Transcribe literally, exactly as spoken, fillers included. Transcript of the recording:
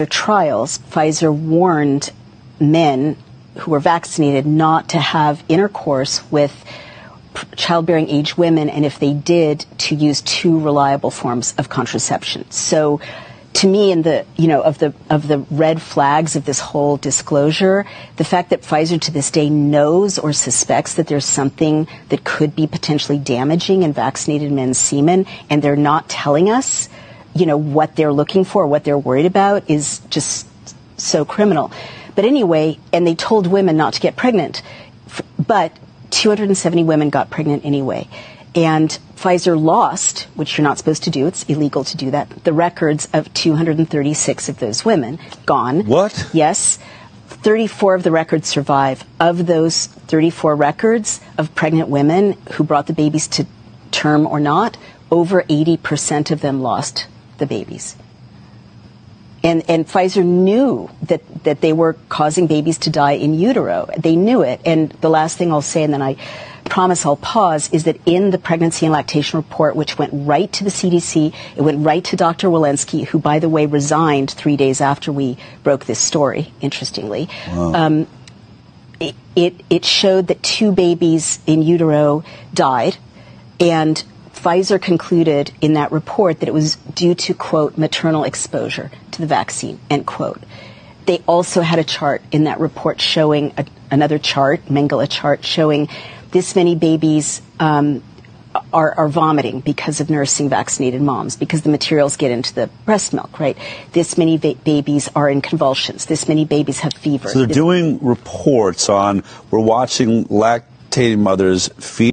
The trials, Pfizer warned men who were vaccinated not to have intercourse with childbearing age women, and if they did, to use two reliable forms of contraception. So to me, in the, you know, of the of the red flags of this whole disclosure, the fact that Pfizer to this day knows or suspects that there's something that could be potentially damaging in vaccinated men's semen, and they're not telling us, you know, what they're looking for, what they're worried about, is just so criminal. But anyway, and they told women not to get pregnant, but two hundred seventy women got pregnant anyway. And Pfizer lost, which you're not supposed to do, it's illegal to do that, the records of two hundred thirty-six of those women. Gone. What? Yes. thirty-four of the records survive. Of those thirty-four records of pregnant women who brought the babies to term or not, over eighty percent of them lost the babies. And, and Pfizer knew that, that they were causing babies to die in utero. They knew it. And the last thing I'll say, and then I promise I'll pause, is that in the pregnancy and lactation report, which went right to the C D C, it went right to Doctor Walensky, who, by the way, resigned three days after we broke this story, interestingly. Wow. Um, it, it, it showed that two babies in utero died, and Pfizer concluded in that report that it was due to, quote, maternal exposure to the vaccine, end quote. They also had a chart in that report showing a, another chart, Mengele chart, showing this many babies um, are, are vomiting because of nursing vaccinated moms, because the materials get into the breast milk, right? This many ba- babies are in convulsions. This many babies have fever. So they're this- doing reports on, we're watching lactating mothers feed